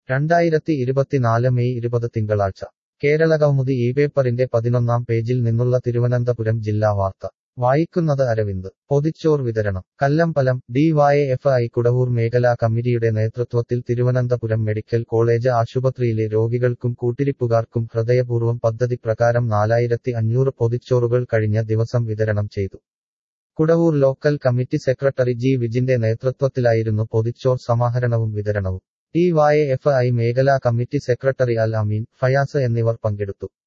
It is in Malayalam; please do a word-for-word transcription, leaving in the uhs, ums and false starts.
രണ്ടായിരത്തി ഇരുപത്തിനാല് മെയ് ഇരുപത് തിങ്കളാഴ്ച കേരള കൗമുദി ഈ പേപ്പറിന്റെ പതിനൊന്നാം പേജിൽ നിന്നുള്ള തിരുവനന്തപുരം ജില്ലാ വാർത്ത വായിക്കുന്നത് അരവിന്ദ് പൊതിച്ചോർ വിതരണം Kallambalam D Y F I Kudavoor മേഖലാ കമ്മിറ്റിയുടെ നേതൃത്വത്തിൽ തിരുവനന്തപുരം മെഡിക്കൽ കോളേജ് ആശുപത്രിയിലെ രോഗികൾക്കും കൂട്ടിരിപ്പുകാർക്കും ഹൃദയപൂർവ്വം പദ്ധതി പ്രകാരം നാലായിരത്തി അഞ്ഞൂറ് പൊതിച്ചോറുകൾ കഴിഞ്ഞ ദിവസം വിതരണം ചെയ്തു. Kudavoor local committee secretary G വിജിന്റെ നേതൃത്വത്തിലായിരുന്നു പൊതിച്ചോർ സമാഹരണവും വിതരണവും. ഡി വൈ എഫ് ഐ മേഖലാ കമ്മിറ്റി സെക്രട്ടറി അൽ അമീൻ, ഫയാസ് എന്നിവർ പങ്കെടുത്തു.